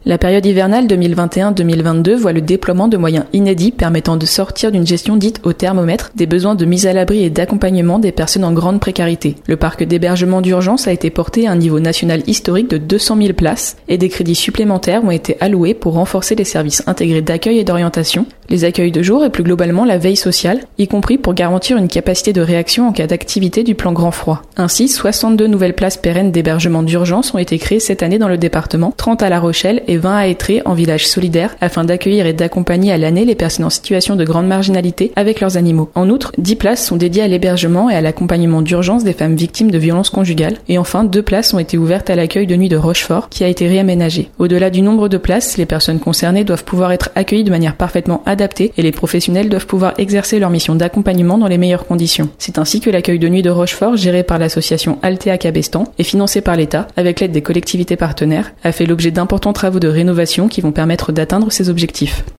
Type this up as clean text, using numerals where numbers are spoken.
La période hivernale 2021-2022 voit le déploiement de moyens inédits permettant de sortir d'une gestion dite au thermomètre des besoins de mise à l'abri et d'accompagnement des personnes en grande précarité. Le parc d'hébergement d'urgence a été porté à un niveau national historique de 200 000 places et des crédits supplémentaires ont été alloués pour renforcer les services intégrés d'accueil et d'orientation, les accueils de jour et plus globalement la veille sociale, y compris pour garantir une capacité de réaction en cas d'activité du plan grand froid. Ainsi, 62 nouvelles places pérennes d'hébergement d'urgence ont été créées cette année dans le département, 30 à La Rochelle et 20 à Étré en village solidaire afin d'accueillir et d'accompagner à l'année les personnes en situation de grande marginalité avec leurs animaux. En outre, 10 places sont dédiées à l'hébergement et à l'accompagnement d'urgence des femmes victimes de violences conjugales et enfin 2 places ont été ouvertes à l'accueil de nuit de Rochefort qui a été réaménagé. Au-delà du nombre de places, les personnes concernées doivent pouvoir être accueillies de manière parfaitement adaptée et les professionnels doivent pouvoir exercer leur mission d'accompagnement dans les meilleures conditions. C'est ainsi que l'accueil de nuit de Rochefort, géré par l'association Altea Cabestan et financé par l'État avec l'aide des collectivités partenaires, a fait l'objet d'importants travaux de rénovation qui vont permettre d'atteindre ces objectifs.